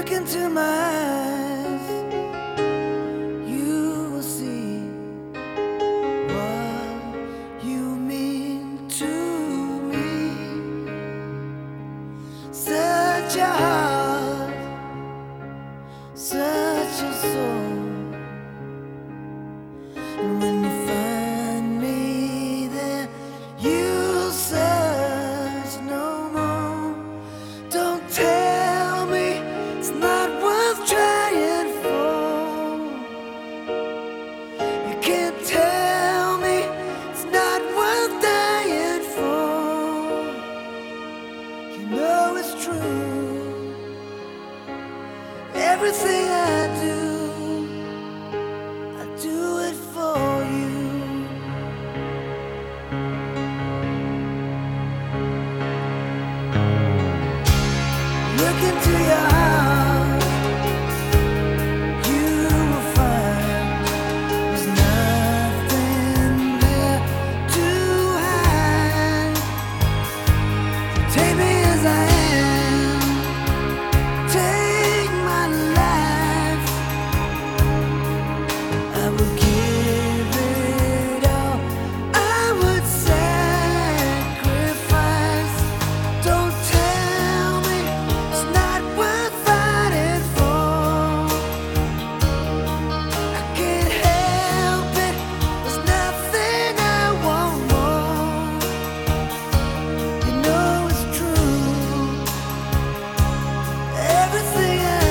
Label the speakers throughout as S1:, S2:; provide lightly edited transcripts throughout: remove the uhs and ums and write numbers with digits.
S1: Look into my eyes, you will see what you mean to me. Such a heart, such a soul. And when you find me there, you'll search no more. Don't tell me it's not worth trying for. You can't tell me it's not worth dying for. You know it's true. Everything I do it for you. Look into your heart, you will find there's nothing there to hide. Take me as I am, take my life. I would give it all, I would sacrifice. Don't tell me it's not worth fighting for. I can't help it, there's nothing I want more. You know it's true. Everything I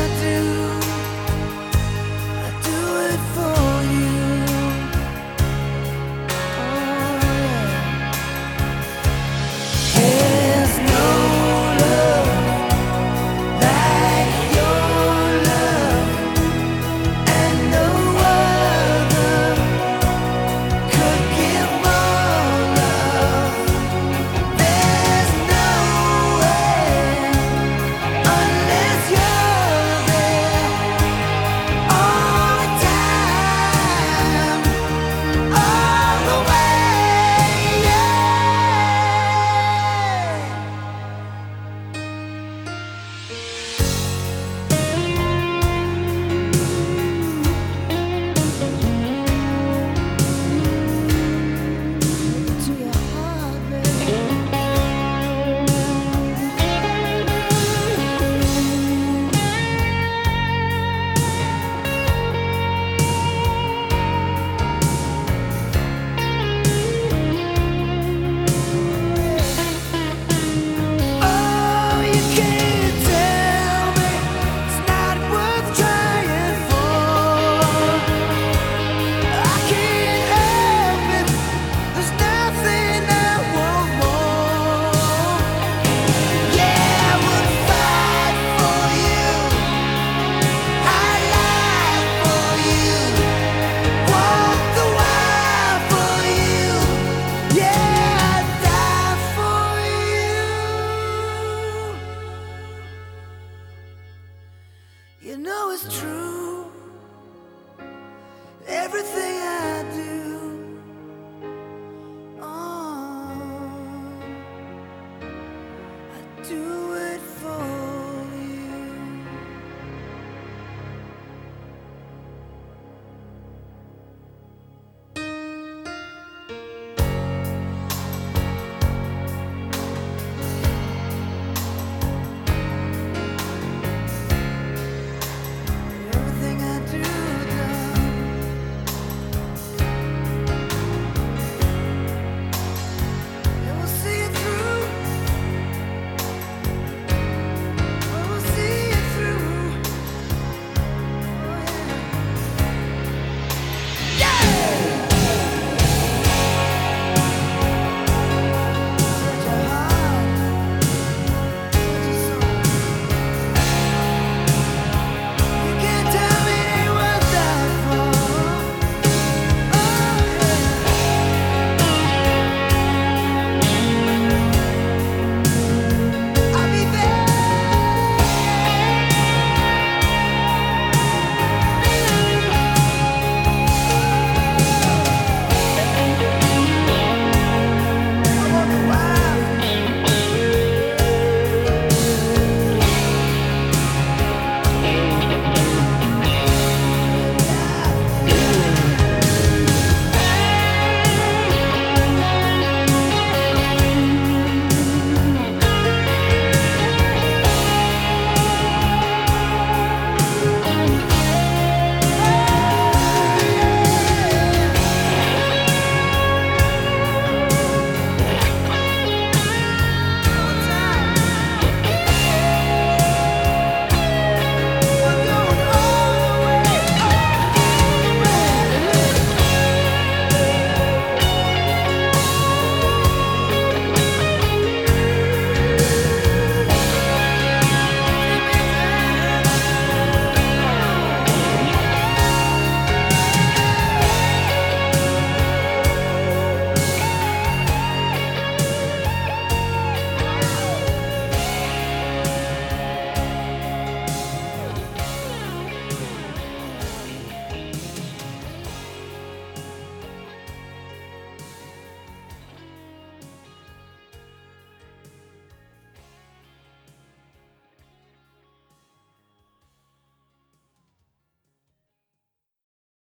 S1: do it for you. Oh, yeah. There's no love like your love, and no other could give more love. There's no way unless you're there all the time, all the way, yeah. To your heart, baby. Oh, you can't tell me it's not worth trying for. I can't help it, there's nothing I want more. Yeah, I would fight for you, I'd lie for you, walk the wire for you. Yeah, I'd die for you. You know it's true. Everything I